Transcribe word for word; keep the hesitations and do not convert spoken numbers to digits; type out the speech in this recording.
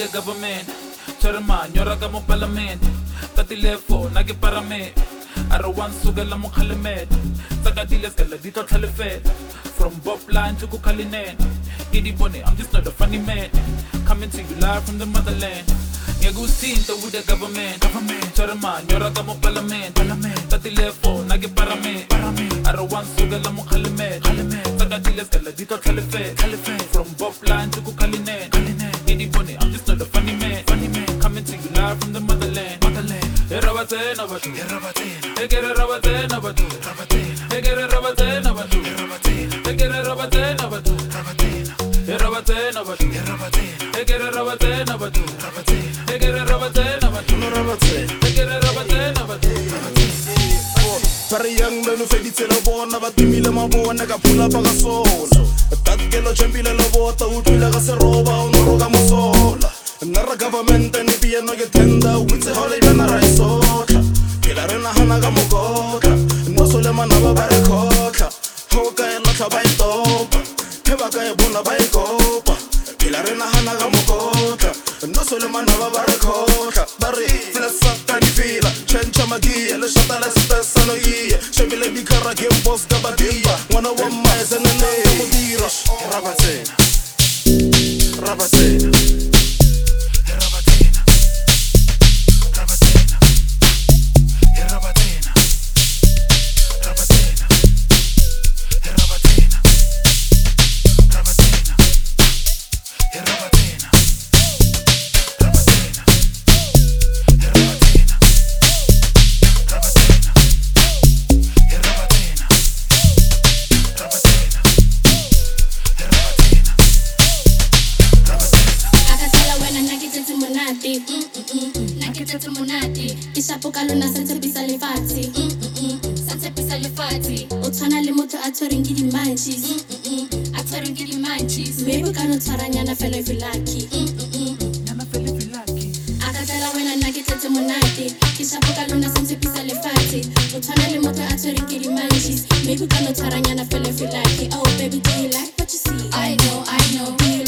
the government. Chairman, you're a gamo parliament. Tati lefo, nagi parame. Arawan suga la mukhalimet. Sagadiles kala dito khalifet. From Bob Line to Kukalinen. Giddy Bonnie, I'm just not a funny man. Coming to you live from the motherland. Yagusinto with the government. Government. Chairman, you're a gamo parliament. Parliament. Tati lefo, nagi parame. Parame. Arawan suga la mukhalimet. Khalimet. Sagadiles kala dito khalifet. Khalifet. From Bob Line to Kukalinen. Kalinen. Giddy Bonnie, I'm just not a funny man. Funny man. Coming to you live from the motherland. Motherland. Erabate nabatu. Erabate. Egere rabate nabatu. Rabate. Egere rabate nabatu. Rabate. Egere rabate nabatu. Rabate. Erabate nabatu. Erabate. Egere rabate nabatu. Rabate. Egere rabate nabatu. Rabate. Egere rabate nabatu. Very young men who fed it in a bone, but the middle of one, I pull up a soul. That yellow champion of water would be like a roba on the Rogamusola. Another government and if you know get tender, with the holy Banaraisota. Pilarena Hanagamogota, no Solemanaba Baracota, Hoka and Lata by Topa, Pebaka Buna by Copa, Pilarena Hanagamogota, no Solemanaba Baracota, Barry, Flessa Fila, Chencha Magia, Le Chatala Sanoia, Chevile Bicara Game Boss Gabadia, one of one miles and a name of Diros, Rabatena, Rabatena. Isapokalona santse pisa lefatshe santse pisa lefatshe o tshwana le motho a tshwereng ke di-munchies a tshwereng ke di-munchies maybe ka no tshwaranyana fela if you lucky a ka tlela wena nna ke tletse monate ke isapokalona santse pisa lefatshe o tshwana le motho a tshwereng ke di-munchies maybe ka no tshwaranyana fela if you lucky oh baby do you like what you see I know I know